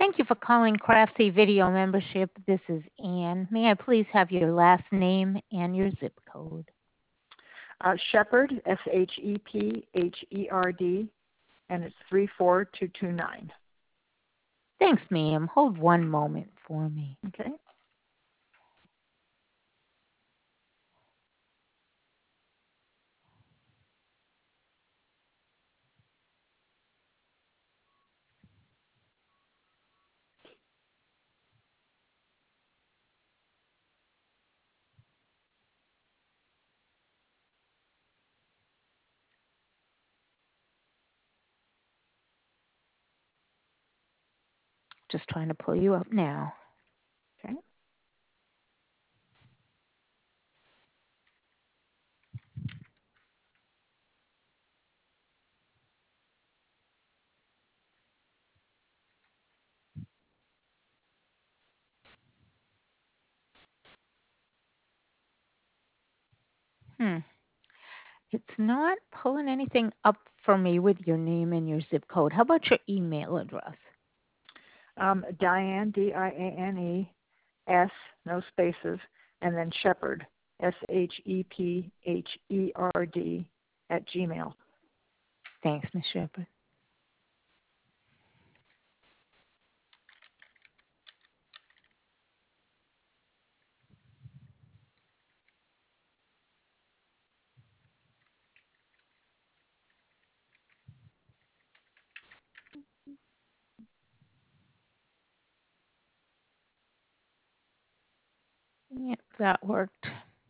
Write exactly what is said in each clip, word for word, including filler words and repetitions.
Thank you for calling Craftsy Video Membership. This is Ann. May I please have your last name and your zip code? Uh, Shepherd, S H E P H E R D, and it's three four two two nine. Thanks, ma'am. Hold one moment for me. Okay. Just trying to pull you up now. Okay. Hmm. It's not pulling anything up for me with your name and your zip code. How about your email address? Um, Diane, D I A N E, S, no spaces, and then Shepherd, S H E P H E R D, at Gmail. Thanks, Miss Shepherd. Yep, that worked.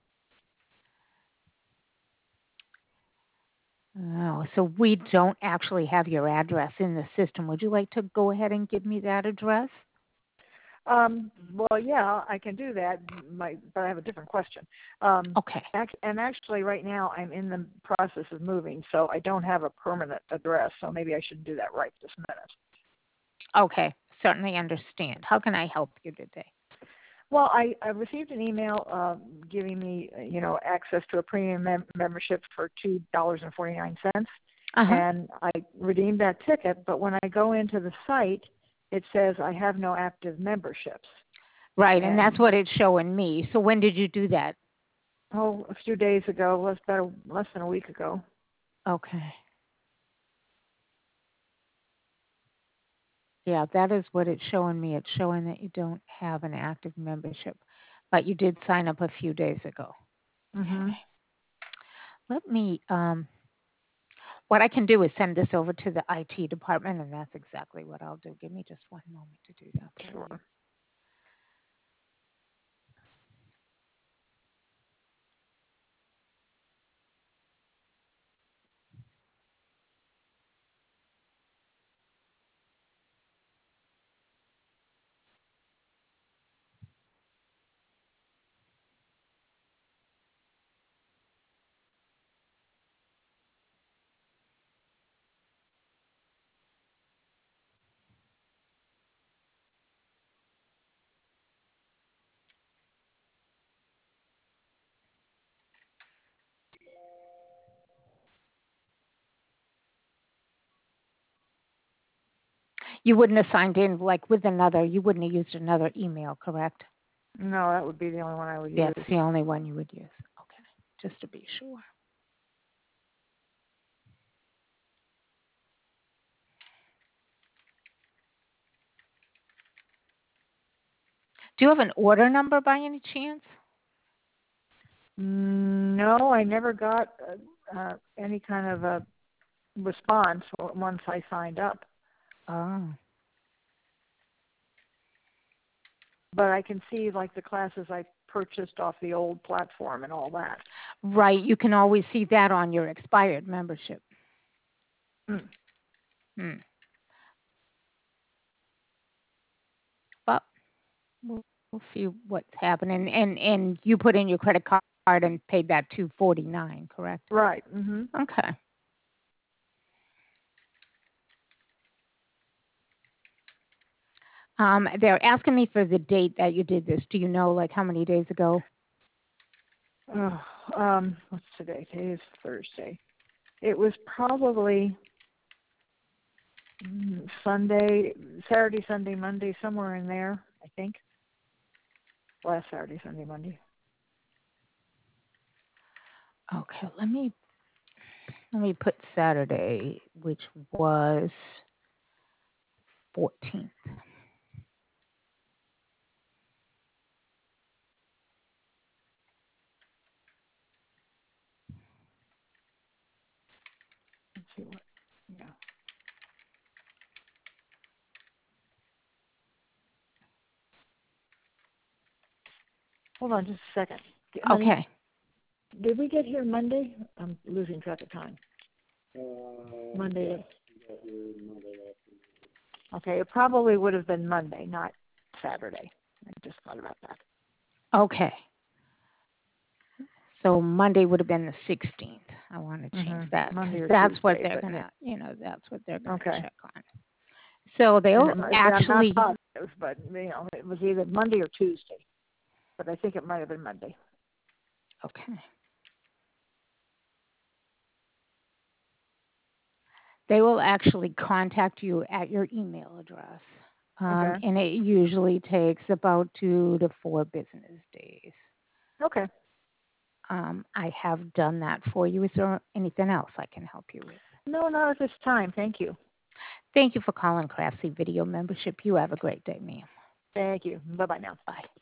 Oh, so we don't actually have your address in the system. Would you like to go ahead and give me that address? Um, well, yeah, I can do that, my, but I have a different question. Um, Okay. act, and actually, right now, I'm in the process of moving, so I don't have a permanent address, so maybe I shouldn't do that right this minute. Okay, certainly understand. How can I help you today? Well, I, I received an email uh, giving me, uh, you know, access to a premium mem- membership for two dollars and forty-nine cents, Uh-huh. and I redeemed that ticket, but when I go into the site, it says I have no active memberships. Right, and, And, that's what it's showing me. So when did you do that? oh, a few days ago, was about a, less than a week ago. Okay. Yeah, that is what it's showing me. It's showing that you don't have an active membership, but you did sign up a few days ago. Mm-hmm. Okay. Let me, um, what I can do is send this over to the I T department, and that's exactly what I'll do. Give me just one moment to do that for you. Sure. You wouldn't have signed in like with another, you wouldn't have used another email, correct? No, that would be the only one I would use. That's the only one you would use. Okay, just to be sure. Do you have an order number by any chance? No, I never got uh, uh, any kind of a response once I signed up. Oh. But I can see like the classes I purchased off the old platform and all that. Right, you can always see that on your expired membership. Mm. Hmm. But we'll, we'll see what's happening. And and you put in your credit card and paid that two forty nine, correct? Right. Mm-hmm. Okay. Um, they're asking me for the date that you did this. Do you know, like, how many days ago? Oh, um, what's today? Today is Thursday. It was probably mm, Sunday, Saturday, Sunday, Monday, somewhere in there, I think. Last Saturday, Sunday, Monday. Okay, let me let me put Saturday, which was fourteenth. Let's see what. Yeah. Hold on just a second. Honey, Okay. did we get here Monday? I'm losing track of time. Uh, Monday. yeah, we got here Monday afternoon. Okay, it probably would have been Monday, not Saturday. I just thought about that. Okay. So Monday would have been the sixteenth. I want to change Mm-hmm. that Monday because or that's what Tuesday, they're but gonna, you know, that's what they're gonna okay. check on. So And they'll it might, I'm not actually. positive, but you know, it was either Monday or Tuesday. But I think it might have been Monday. Okay. They will actually contact you at your email address. Um, Okay. and it usually takes about two to four business days. Okay. Um, I have done that for you. Is there anything else I can help you with? No, not at this time. Thank you. Thank you for calling Craftsy Video Membership. You have a great day, ma'am. Thank you. Bye-bye now. Bye.